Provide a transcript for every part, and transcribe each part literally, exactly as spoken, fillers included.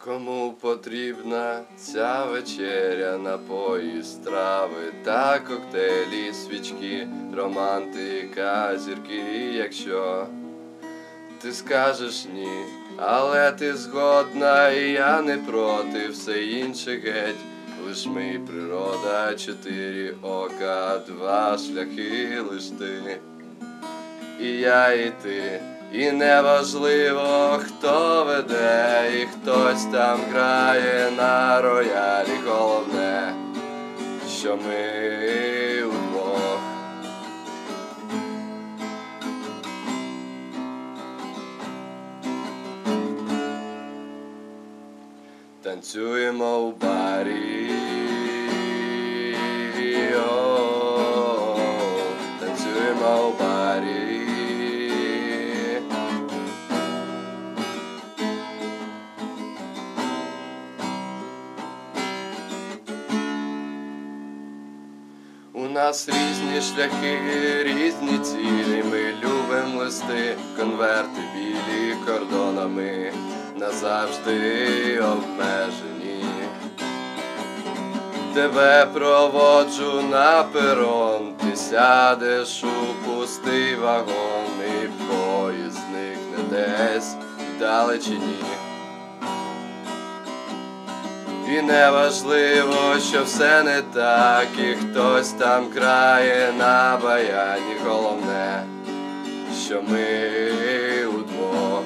Кому потрібна ця вечеря, напої, страви та коктейлі, свічки, романтика, зірки, якщо ти скажеш ні, але ти згодна, і я не проти, все інше геть, лиш ми і природа, чотири ока, два шляхи, лиш ти, і я, і ти. І неважливо, хто веде, і хтось там грає на роялі. Головне, що ми удвох. Танцюємо у барі, о, танцюємо у барі. У нас різні шляхи, різні цілі, ми любим листи, конверти білі кордонами, назавжди обмежені. Тебе проводжу на перон, ти сядеш у пустий вагон, і поїзд зникне десь вдалечині. І неважливо, що все не так, і хтось там грає на баяні. Головне, що ми удвох.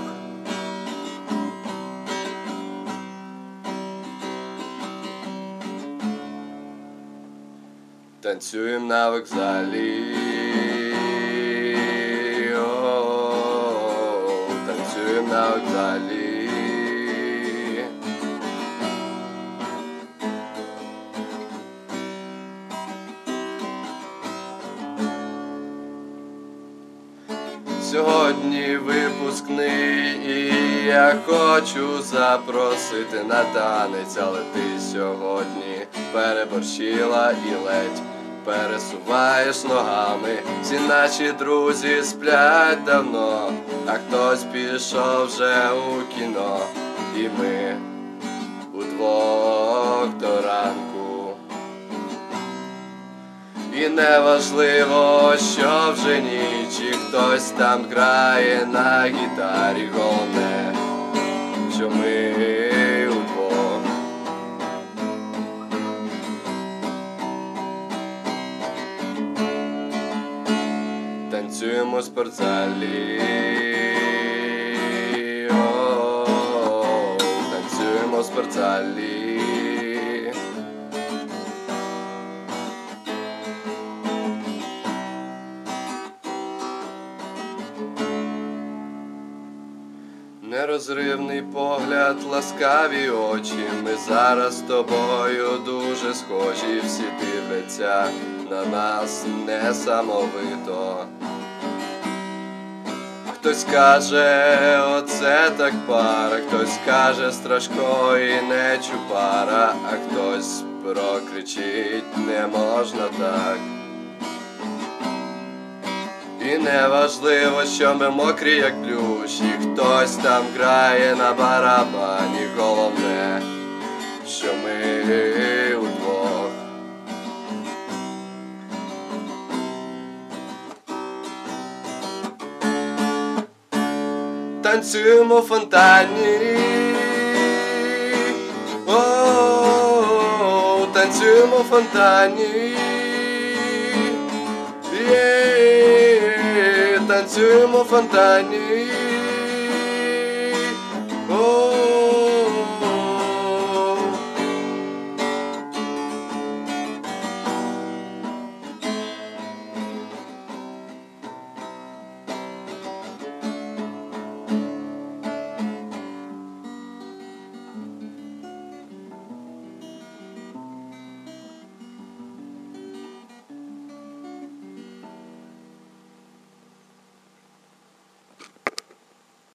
Танцюємо на вокзалі, о, танцюємо на вокзалі. Сьогодні випускний, і я хочу запросити на танець, але ти сьогодні переборщила і ледь пересуваєш ногами. Всі наші друзі сплять давно, а хтось пішов вже у кіно, і ми удвох до ранку. І неважливо, що вже ніч, і хтось там грає на гітарі. Головне, що ми удвох. Танцюємо в спортзалі, о, танцюємо в спортзалі. Нерозривний погляд, ласкаві очі, ми зараз з тобою дуже схожі. Всі дивляться на нас несамовито. Хтось каже, оце так пара, хтось каже, Страшко і не Чупара, а хтось прокричить, не можна так. І неважливо, що ми мокрі, як плющ, і хтось там грає на барабані. Головне, що ми удвох. Танцюємо в фонтані, о, танцюємо в фонтані. Танцюємо в фонтані, о,